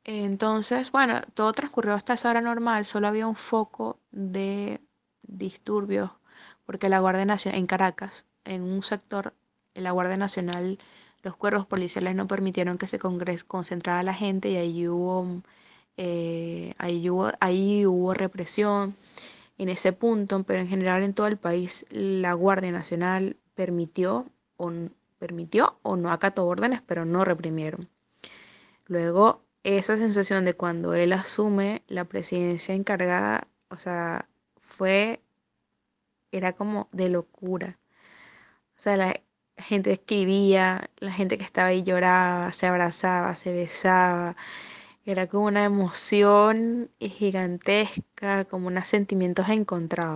Entonces, bueno, todo transcurrió hasta esa hora normal, solo había un foco de disturbios, porque la Guardia Nacional, en Caracas, en un sector, la Guardia Nacional, los cuerpos policiales no permitieron que se concentrara la gente y ahí hubo represión en ese punto, pero en general en todo el país la Guardia Nacional permitió o no acató órdenes, pero no reprimieron. Luego, esa sensación de cuando él asume la presidencia encargada, o sea, era como de locura. O sea, la gente escribía, la gente que estaba ahí lloraba, se abrazaba, se besaba. Era como una emoción gigantesca, como unos sentimientos encontrados.